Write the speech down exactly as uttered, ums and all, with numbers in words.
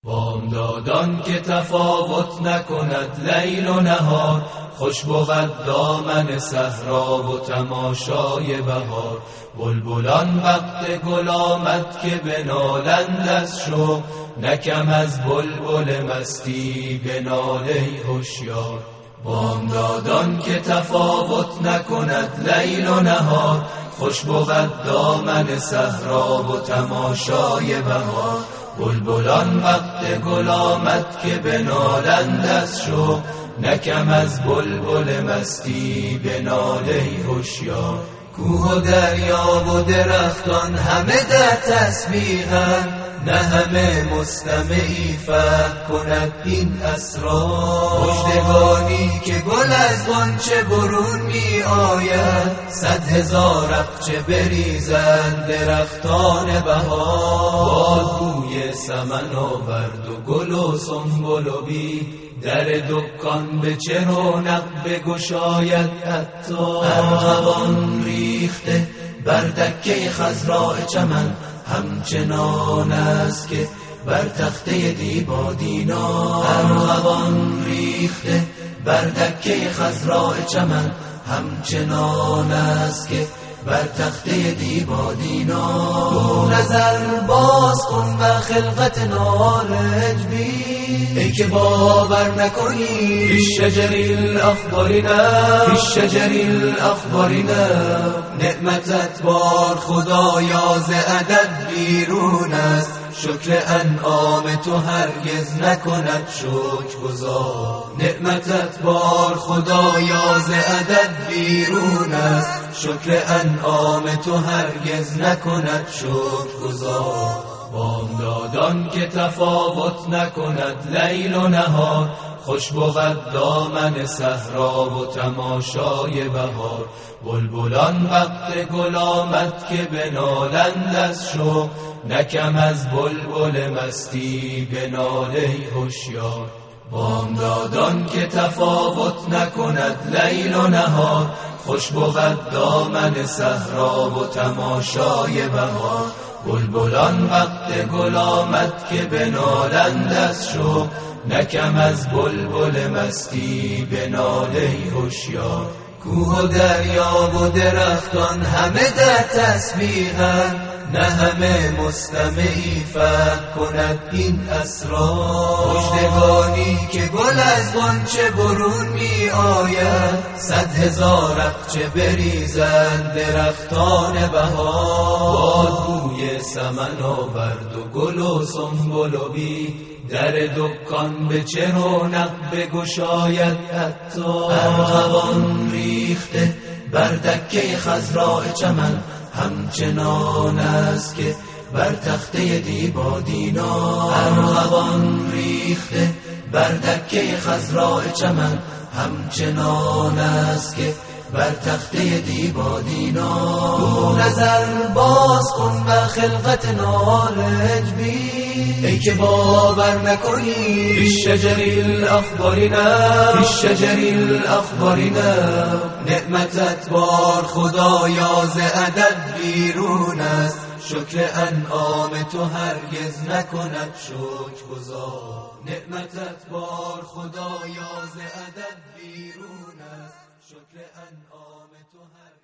بامدادان که تفاوت نکند لیل و نهار، خوش بود دامن صحرا و تماشای بهار. بلبلان وقت گل آمد که بنالند از شوق، نکم از بلبل مستی بنال ای هوشیار. بامدادان که تفاوت نکند لیل و نهار، خوش بود دامن صحرا و تماشای بهار. بلبلان وقت گل آمد که بنالند از شوق، نکم از بلبل مستی بنال ای هوشیار. کوه و دریا و درختان همه در تسبیحند، نه همه مستمعی فهم کند این اسرار. مژدگانی که گل از غنچه برون می آید، صد هزار اقچه بریزند درختان بهار. باد بوی سمن آورد و گل و سنبل و بید، در دکان به چه رونق بگشاید عطار. ارغوان ریخته بر دکه خضراء چمن، همچنان است که بر تخته دیبا دینار. ارغوان ریخته بر دکه خضراء چمن، همچنان است که بر تخته دیبا دینار. دو نظر باز کن و خلقت نارنج بین، ای که باور نکنی فی الشجر الاخضر نه، فی الشجر الاخضر نه. نعمتت بار خدایا ز عدد بیرون است، شکر انعام تو هرگز نکند شکرگزار. نعمتت بار خدایا ز عدد بیرون است، شکر انعام تو هرگز نکند شکرگزار. بامدادان که تفاوت نکند لیل و نهار، خوش بود دامن صحرا و تماشای بهار. بلبلان وقت گل آمد که بنالند از شوق، نکم از بلبل مستی بنال ای هوشیار. بامدادان که تفاوت نکند لیل و نهار، خوش بود دامن صحرا و تماشای بهار. بلبلان وقت گل آمد که بنالند از شوق، نکم از بلبل مستی بنال ای هوشیار. کوه و دریا و درختان همه در تسبیحند، نه همه مستمعی فهم کند این اسرار. مژدگانی که گل از غنچه برون می آید، صد هزار اقچه بریزند درختان بهار. باد بوی سمن آورد و گل و سنبل و بید، در دکان به چه رونق بگشاید عطار. ارغوان ریخته بر دکه خضراء چمن، همچنان است که بر تخته دیبا دینار. ارغوان ریخته بر دکه خضراء چمن، همچنان است که بر تخته دیبا دینار. دو نظر باز کن و خلقت نارنج بین، ای که باور نکنی فی الشجر الاخضر نه، فی الشجر الاخضر نه. نعمتت بار خدایا ز عدد بیرون است، شکر انعام تو هرگز نکند شکرگزار. نعمتت بار خدایا ز عدد بیرون است، شکر انعام تو هرگز